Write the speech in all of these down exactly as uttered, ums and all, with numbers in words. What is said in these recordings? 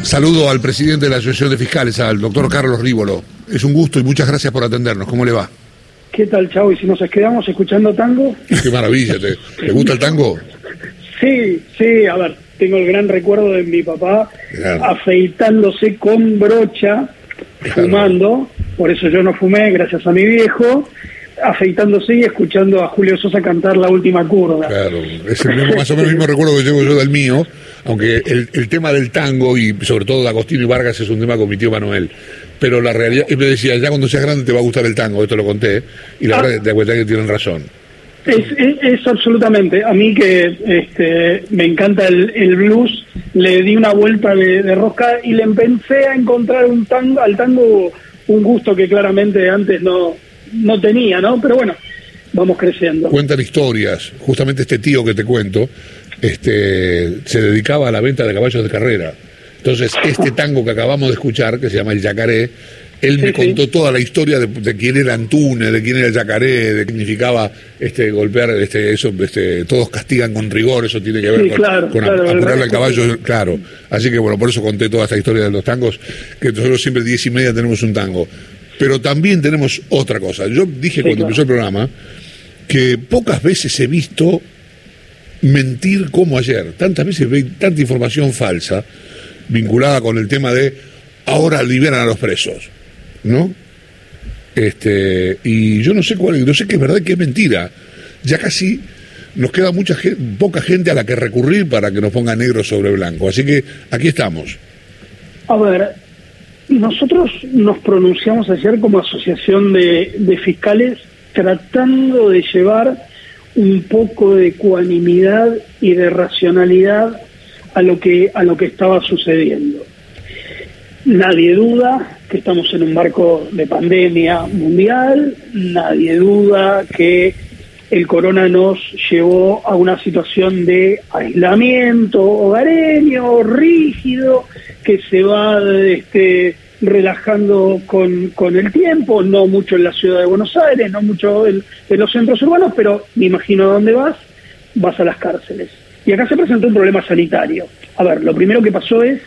Saludo al presidente de la Asociación de Fiscales, al doctor Carlos Rívolo. Es un gusto y muchas gracias por atendernos. ¿Cómo le va? ¿Qué tal, Chavo? ¿Y si nos quedamos escuchando tango? Qué maravilla. ¿Te, ¿te gusta el tango? Sí, sí. A ver, tengo el gran recuerdo de mi papá claro. afeitándose con brocha, claro. fumando. Por eso yo no fumé, gracias a mi viejo. Afeitándose y escuchando a Julio Sosa cantar La Última Curva. Claro, es el mismo, más o menos el mismo recuerdo que llevo yo del mío, aunque el, el tema del tango y sobre todo de Agostino y Vargas es un tema con mi tío Manuel. Pero la realidad, él me decía, ya cuando seas grande te va a gustar el tango, esto lo conté, y la ah, verdad te cuenta que tienen razón. Es, es, es absolutamente, a mí que este, me encanta el, el blues, le di una vuelta de, de rosca y le empecé a encontrar un tango, al tango un gusto que claramente antes no... no tenía, ¿no? Pero bueno, vamos creciendo. Cuentan historias. Justamente este tío que te cuento, este, se dedicaba a la venta de caballos de carrera. Entonces, este tango que acabamos de escuchar, que se llama El Yacaré, él sí, me contó sí. toda la historia de, de quién era Antunes, de quién era el yacaré, de qué significaba este, golpear, este, eso, este, todos castigan con rigor, eso tiene que ver sí, con, claro, con claro, apurarle al caballo, claro. Así que bueno, por eso conté toda esta historia de los tangos, que nosotros siempre diez y media tenemos un tango. Pero también tenemos otra cosa. Yo dije sí, cuando claro. empezó el programa que pocas veces he visto mentir como ayer. Tantas veces ve tanta información falsa vinculada con el tema de ahora liberan a los presos, ¿no? Este, y yo no sé cuál, no sé qué es verdad y qué es mentira. Ya casi nos queda mucha gente, poca gente a la que recurrir para que nos ponga negro sobre blanco. Así que aquí estamos. A ver, nosotros nos pronunciamos ayer como asociación de, de fiscales tratando de llevar un poco de ecuanimidad y de racionalidad a lo que a lo que estaba sucediendo. Nadie duda que estamos en un marco de pandemia mundial, nadie duda que el corona nos llevó a una situación de aislamiento hogareño, rígido, que se va este, relajando con, con el tiempo, no mucho en la ciudad de Buenos Aires, no mucho en, en los centros urbanos, pero me imagino a dónde vas, vas a las cárceles. Y acá se presentó un problema sanitario. A ver, lo primero que pasó es,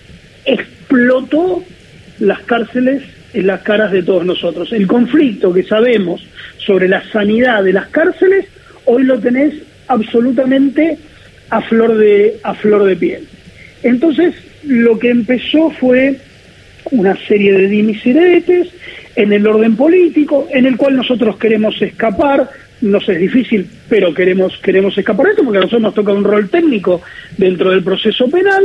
explotó las cárceles en las caras de todos nosotros. El conflicto que sabemos sobre la sanidad de las cárceles, hoy lo tenés absolutamente a flor de, a flor de piel. Entonces, lo que empezó fue una serie de dimis y diretes en el orden político, en el cual nosotros queremos escapar. Nos es difícil, pero queremos queremos escapar de esto, porque a nosotros nos toca un rol técnico dentro del proceso penal.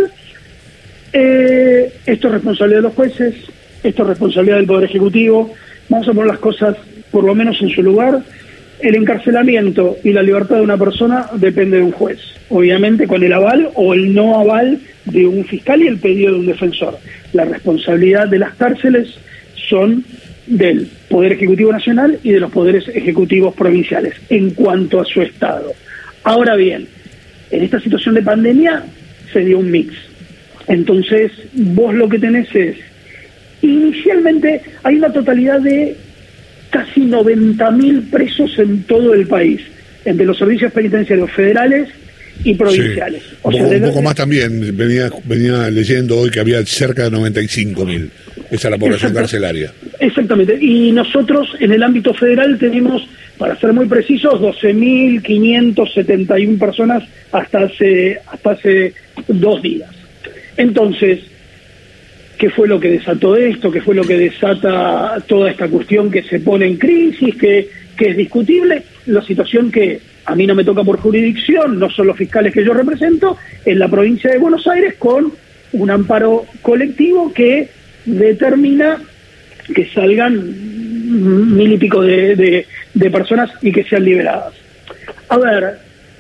Eh, esto es responsabilidad de los jueces, esto es responsabilidad del Poder Ejecutivo. Vamos a poner las cosas por lo menos en su lugar. El encarcelamiento y la libertad de una persona depende de un juez, obviamente con el aval o el no aval de un fiscal y el pedido de un defensor. La responsabilidad de las cárceles son del Poder Ejecutivo Nacional y de los poderes ejecutivos provinciales en cuanto a su estado. Ahora bien, en esta situación de pandemia se dio un mix. Entonces, vos lo que tenés es, inicialmente hay una totalidad de casi noventa mil presos en todo el país, entre los servicios penitenciarios federales y provinciales. Sí, o sea, un poco, un poco más también, venía, venía leyendo hoy que había cerca de noventa y cinco mil, esa es la población Exacto, carcelaria. Exactamente, y nosotros en el ámbito federal tenemos, para ser muy precisos, doce mil quinientas setenta y una personas hasta hace, hasta hace dos días. Entonces, ¿qué fue lo que desató esto? ¿Qué fue lo que desata toda esta cuestión que se pone en crisis, que, que es discutible? La situación que a mí no me toca por jurisdicción, no son los fiscales que yo represento, en la provincia de Buenos Aires, con un amparo colectivo que determina que salgan mil y pico de, de, de personas y que sean liberadas. A ver,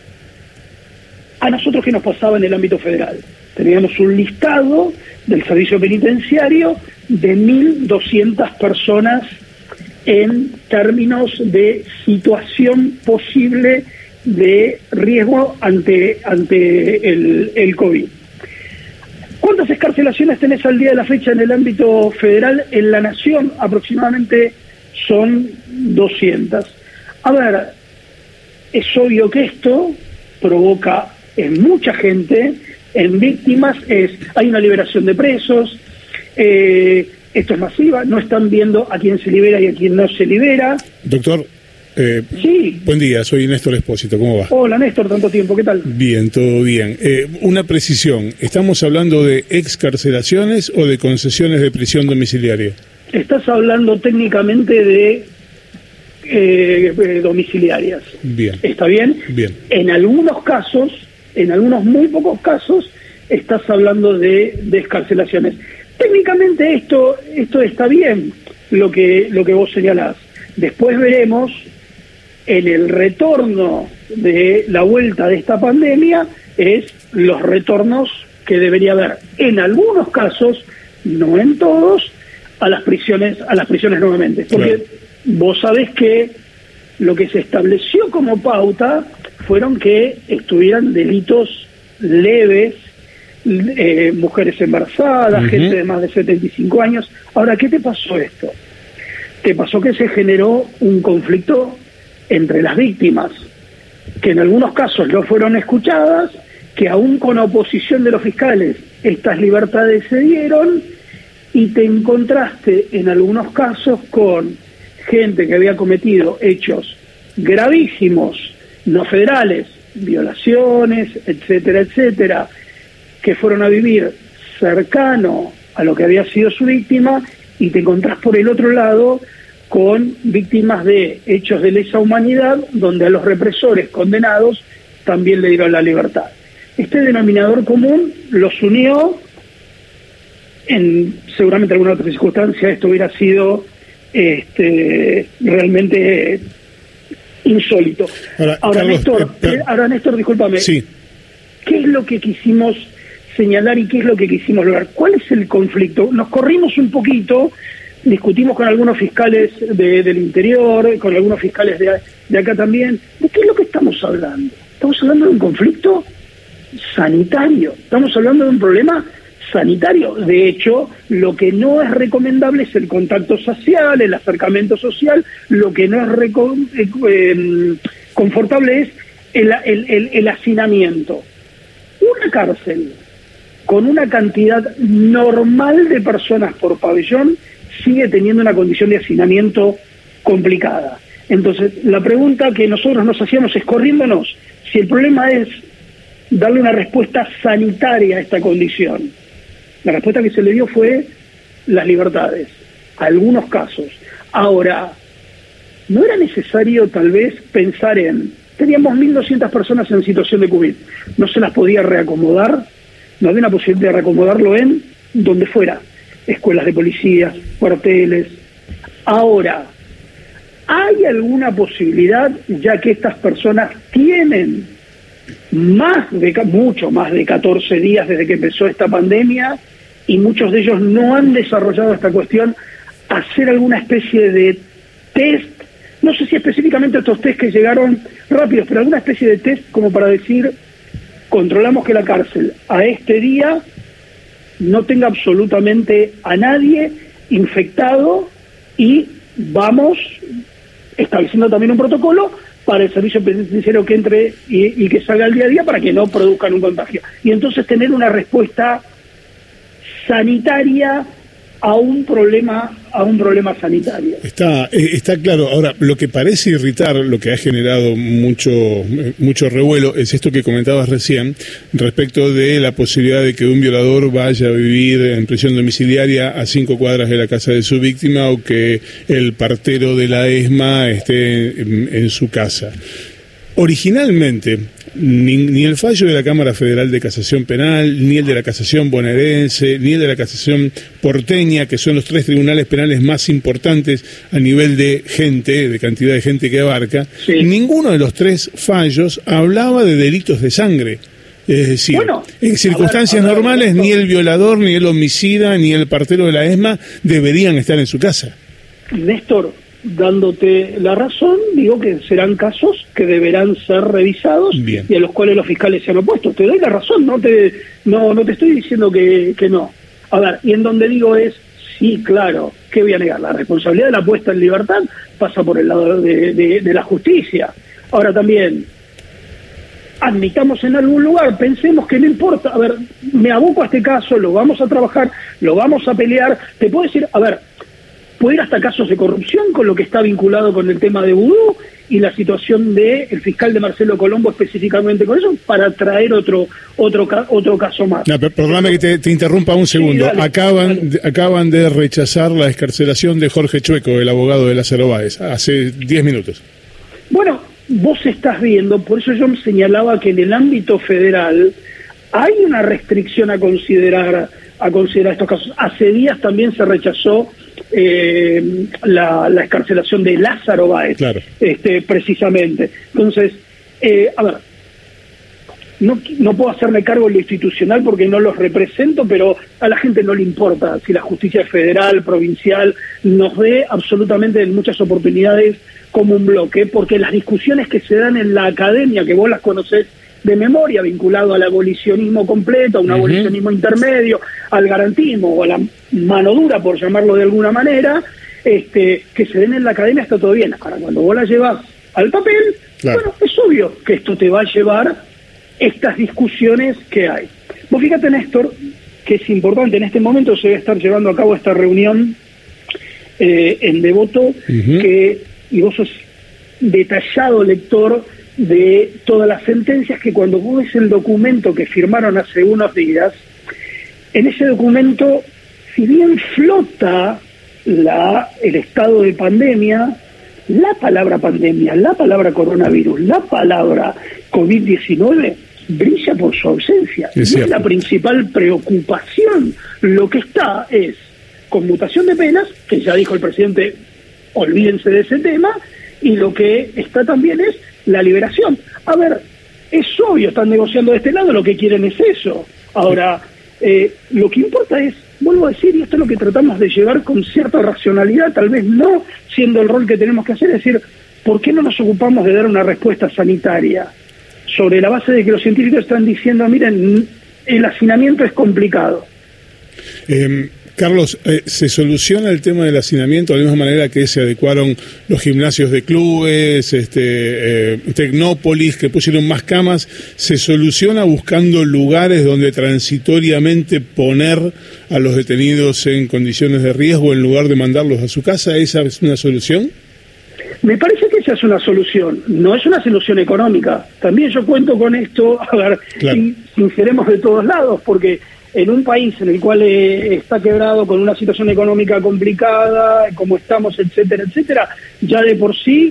¿a nosotros qué nos pasaba en el ámbito federal? Teníamos un listado del servicio penitenciario de mil doscientas personas en términos de situación posible de riesgo ante, ante el, el COVID. ¿Cuántas excarcelaciones tenés al día de la fecha en el ámbito federal? En la nación aproximadamente son doscientas. A ver, es obvio que esto provoca en mucha gente en víctimas es, hay una liberación de presos, eh, esto es masiva, no están viendo a quién se libera y a quién no se libera. Doctor, eh, sí. Buen día, soy Néstor Espósito, ¿cómo va? Hola Néstor, tanto tiempo, ¿qué tal? Bien, todo bien. Eh, una precisión, ¿estamos hablando de excarcelaciones o de concesiones de prisión domiciliaria? Estás hablando técnicamente de eh, eh, domiciliarias. Bien. ¿Está bien? Bien. En algunos casos, en algunos muy pocos casos, estás hablando de, de excarcelaciones. Técnicamente esto esto está bien, lo que lo que vos señalás. Después veremos en el retorno de la vuelta de esta pandemia es los retornos que debería haber en algunos casos, no en todos, a las prisiones a las prisiones nuevamente, porque claro, vos sabés que lo que se estableció como pauta fueron que estuvieran delitos leves, eh, mujeres embarazadas, uh-huh, gente de más de setenta y cinco años. Ahora, ¿qué te pasó esto? Te pasó que se generó un conflicto entre las víctimas, que en algunos casos no fueron escuchadas, que aún con oposición de los fiscales estas libertades se dieron, y te encontraste en algunos casos con gente que había cometido hechos gravísimos, no federales, violaciones, etcétera, etcétera, que fueron a vivir cercano a lo que había sido su víctima, y te encontrás por el otro lado con víctimas de hechos de lesa humanidad, donde a los represores condenados también le dieron la libertad. Este denominador común los unió. En seguramente alguna otra circunstancia esto hubiera sido este, realmente insólito. Ahora, ahora Carlos, Néstor, eh, ahora Néstor, discúlpame. Sí. ¿Qué es lo que quisimos señalar y qué es lo que quisimos lograr? ¿Cuál es el conflicto? Nos corrimos un poquito, discutimos con algunos fiscales de, del interior, con algunos fiscales de, de acá también. ¿De qué es lo que estamos hablando? Estamos hablando de un conflicto sanitario, estamos hablando de un problema sanitario. De hecho, lo que no es recomendable es el contacto social, el acercamiento social. Lo que no es reco eh, eh, confortable es el, el, el, el hacinamiento. Una cárcel con una cantidad normal de personas por pabellón sigue teniendo una condición de hacinamiento complicada. Entonces, la pregunta que nosotros nos hacíamos es, corriéndonos, si el problema es darle una respuesta sanitaria a esta condición, la respuesta que se le dio fue las libertades, algunos casos. Ahora, ¿no era necesario tal vez pensar en, teníamos mil doscientas personas en situación de COVID, no se las podía reacomodar? No había una posibilidad de reacomodarlo en donde fuera, escuelas de policías, cuarteles. Ahora, ¿hay alguna posibilidad, ya que estas personas tienen más de, mucho más de catorce días desde que empezó esta pandemia, y muchos de ellos no han desarrollado esta cuestión, hacer alguna especie de test? No sé si específicamente estos test que llegaron rápidos, pero alguna especie de test como para decir, controlamos que la cárcel a este día no tenga absolutamente a nadie infectado, y vamos estableciendo también un protocolo para el servicio penitenciario que entre y, y que salga al día a día para que no produzcan un contagio. Y entonces tener una respuesta sanitaria a un problema a un problema sanitario. Está está claro. Ahora, lo que parece irritar, lo que ha generado mucho mucho revuelo, es esto que comentabas recién respecto de la posibilidad de que un violador vaya a vivir en prisión domiciliaria a cinco cuadras de la casa de su víctima, o que el partero de la ESMA esté en, en su casa. Originalmente, ni, ni el fallo de la Cámara Federal de Casación Penal, ni el de la Casación Bonaerense, ni el de la Casación Porteña, que son los tres tribunales penales más importantes a nivel de gente, de cantidad de gente que abarca, sí, ninguno de los tres fallos hablaba de delitos de sangre. Es decir, bueno, en circunstancias a ver, a ver, normales, ni el violador, ni el homicida, ni el partero de la ESMA deberían estar en su casa. Néstor, dándote la razón, digo que serán casos que deberán ser revisados. Bien. Y a los cuales los fiscales se han opuesto. Te doy la razón, no te no no te estoy diciendo que, que no. A ver, y en donde digo es, sí, claro, ¿qué voy a negar? La responsabilidad de la puesta en libertad pasa por el lado de, de, de la justicia. Ahora también, admitamos en algún lugar, pensemos que no importa, a ver, me aboco a este caso, lo vamos a trabajar, lo vamos a pelear, te puedo decir, a ver, puede ir hasta casos de corrupción con lo que está vinculado con el tema de vudú y la situación de el fiscal de Marcelo Colombo específicamente con eso, para traer otro otro otro caso más. No, perdóname que te, te interrumpa un segundo. Sí, dale, acaban dale. De, acaban de rechazar la excarcelación de Jorge Chueco, el abogado de Lázaro Báez, hace diez minutos. Bueno, vos estás viendo, por eso yo me señalaba que en el ámbito federal hay una restricción a considerar a considerar estos casos. Hace días también se rechazó eh, la, la excarcelación de Lázaro Báez, claro. este, precisamente. Entonces, eh, a ver, no, no puedo hacerme cargo de lo institucional porque no los represento, pero a la gente no le importa si la justicia federal, provincial, nos dé absolutamente en muchas oportunidades como un bloque, porque las discusiones que se dan en la academia, que vos las conocés de memoria, vinculado al abolicionismo completo, a un uh-huh. abolicionismo intermedio, al garantismo o a la mano dura, por llamarlo de alguna manera, este, que se den en la academia está todo bien. Ahora, cuando vos la llevas al papel, claro. bueno, es obvio que esto te va a llevar estas discusiones que hay. Vos fíjate, Néstor, que es importante, en este momento se debe estar llevando a cabo esta reunión eh, en Devoto, uh-huh. que, y vos sos detallado lector de todas las sentencias, que cuando vos ves el documento que firmaron hace unos días, en ese documento, si bien flota la el estado de pandemia, la palabra pandemia, la palabra coronavirus, la palabra covid diecinueve brilla por su ausencia. Es, es la principal preocupación. Lo que está es conmutación de penas, que ya dijo el presidente, olvídense de ese tema, y lo que está también es la liberación. A ver, es obvio, están negociando de este lado, lo que quieren es eso. Ahora, eh, lo que importa es, vuelvo a decir, y esto es lo que tratamos de llevar con cierta racionalidad, tal vez no siendo el rol que tenemos que hacer, es decir, ¿por qué no nos ocupamos de dar una respuesta sanitaria? Sobre la base de que los científicos están diciendo, miren, el hacinamiento es complicado. Eh... Carlos, eh, ¿se soluciona el tema del hacinamiento de la misma manera que se adecuaron los gimnasios de clubes, este, eh, Tecnópolis, que pusieron más camas? ¿Se soluciona buscando lugares donde transitoriamente poner a los detenidos en condiciones de riesgo en lugar de mandarlos a su casa? ¿Esa es una solución? Me parece que esa es una solución, no es una solución económica. También yo cuento con esto, a ver, claro. y sinceremos de todos lados, porque en un país en el cual eh, está quebrado, con una situación económica complicada, como estamos, etcétera, etcétera, ya de por sí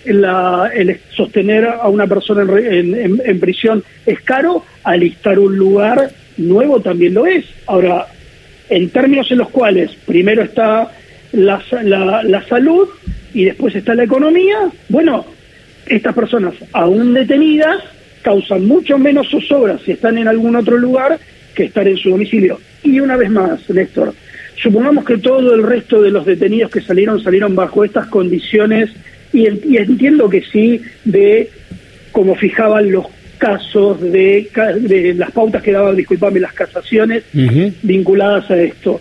la, el sostener a una persona en, en, en prisión es caro, alistar un lugar nuevo también lo es. Ahora, en términos en los cuales primero está la, la, la salud y después está la economía, bueno, estas personas aún detenidas causan mucho menos zozobra si están en algún otro lugar que estar en su domicilio. Y una vez más, Néstor, supongamos que todo el resto de los detenidos que salieron, salieron bajo estas condiciones, y, y entiendo que sí, de como fijaban los casos, de, de las pautas que daban, disculpame, las casaciones uh-huh. vinculadas a esto.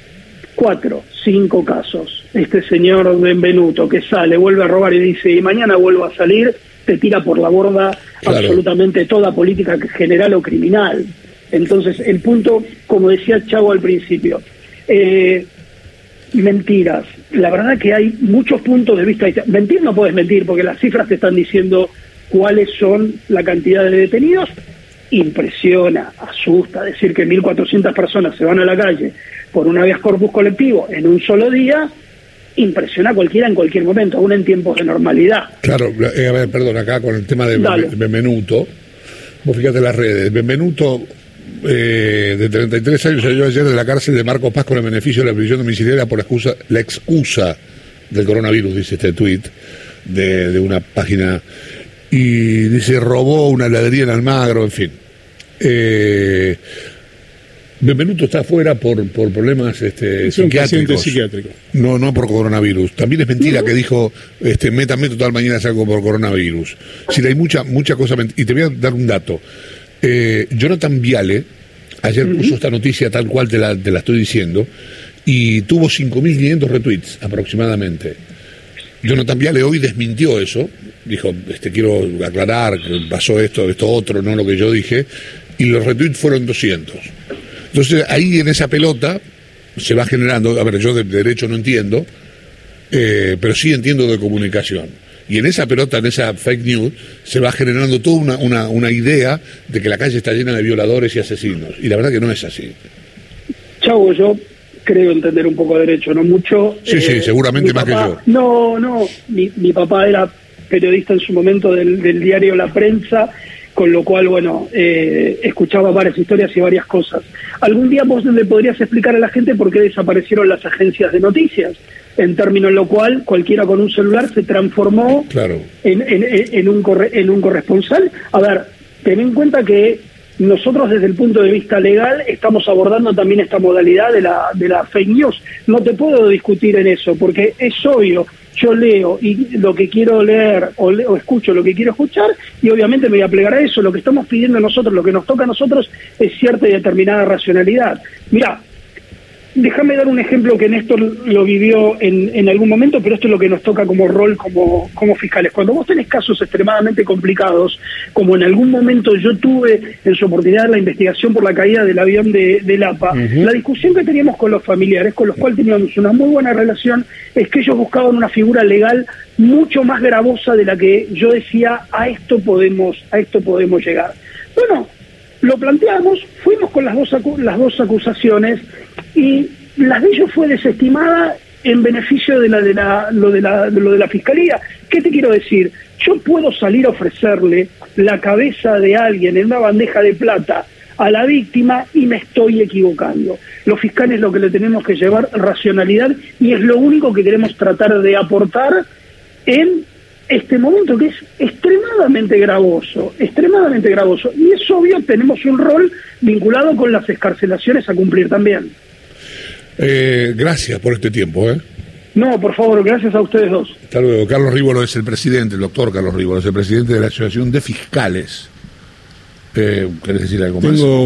Cuatro, cinco casos. Este señor Benvenuto que sale, vuelve a robar y dice, y mañana vuelvo a salir, te tira por la borda claro. absolutamente toda política general o criminal. Entonces, el punto, como decía Chavo al principio, eh, mentiras. La verdad que hay muchos puntos de vista. Mentir no puedes mentir, porque las cifras te están diciendo cuáles son la cantidad de detenidos. Impresiona, asusta decir que mil cuatrocientas personas se van a la calle por un habeas corpus colectivo en un solo día. Impresiona a cualquiera en cualquier momento, aún en tiempos de normalidad. Claro, eh, a ver, perdón, acá con el tema de Benvenuto, vos fíjate las redes, Benvenuto... Eh, de treinta y tres años salió ayer de la cárcel de Marcos Paz con el beneficio de la prisión domiciliaria por la excusa, la excusa del coronavirus, dice este tuit de, de una página, y dice robó una heladería en Almagro, en fin. Eh, Benvenuto está afuera por, por problemas este, es psiquiátricos. Psiquiátrico. No, no por coronavirus. También es mentira que dijo, este, métame total, mañana salgo por coronavirus. Si hay mucha, mucha cosa, y te voy a dar un dato. Eh, Jonathan Viale ayer uh-huh. puso esta noticia tal cual te la, te la estoy diciendo, y tuvo cinco mil quinientos retweets aproximadamente. Jonathan Viale hoy desmintió eso, dijo, este, quiero aclarar que pasó esto, esto otro, no lo que yo dije, y los retweets fueron doscientos. Entonces ahí en esa pelota se va generando, a ver, yo de derecho no entiendo, eh, pero sí entiendo de comunicación. Y en esa pelota, en esa fake news, se va generando toda una, una, una idea de que la calle está llena de violadores y asesinos. Y la verdad que no es así. Chavo, yo creo entender un poco de derecho, no mucho. Sí, eh, sí, seguramente más papá, que yo. No, no, mi, mi papá era periodista en su momento del, del diario La Prensa, con lo cual, bueno, eh, escuchaba varias historias y varias cosas. Algún día vos le podrías explicar a la gente por qué desaparecieron las agencias de noticias, en términos en lo cual cualquiera con un celular se transformó claro. en, en, en, un corre, en un corresponsal. A ver, ten en cuenta que nosotros desde el punto de vista legal estamos abordando también esta modalidad de la, de la fake news. No te puedo discutir en eso, porque es obvio, yo leo y lo que quiero leer o, le, o escucho lo que quiero escuchar y obviamente me voy a plegar a eso. Lo que estamos pidiendo nosotros, lo que nos toca a nosotros es cierta y determinada racionalidad. Mirá, déjame dar un ejemplo que Néstor lo vivió en, en algún momento, pero esto es lo que nos toca como rol como, como fiscales. Cuando vos tenés casos extremadamente complicados, como en algún momento yo tuve en su oportunidad la investigación por la caída del avión de, de Lapa, uh-huh. la discusión que teníamos con los familiares, con los cuales teníamos una muy buena relación, es que ellos buscaban una figura legal mucho más gravosa de la que yo decía, a esto podemos, a esto podemos llegar. Bueno, lo planteamos, fuimos con las dos, acu- las dos acusaciones y la de ellos fue desestimada en beneficio de la de la lo de la de lo de la fiscalía. ¿Qué te quiero decir? Yo puedo salir a ofrecerle la cabeza de alguien en una bandeja de plata a la víctima y me estoy equivocando. Los fiscales lo que le tenemos que llevar racionalidad y es lo único que queremos tratar de aportar en este momento que es extremadamente gravoso, extremadamente gravoso. Y es obvio, tenemos un rol vinculado con las excarcelaciones a cumplir también. Eh, gracias por este tiempo, ¿eh? No, por favor, gracias a ustedes dos. Hasta luego. Carlos Rívolo es el presidente, el doctor Carlos Rívolo es el presidente de la Asociación de Fiscales. Eh, ¿Querés decir algo más? Tengo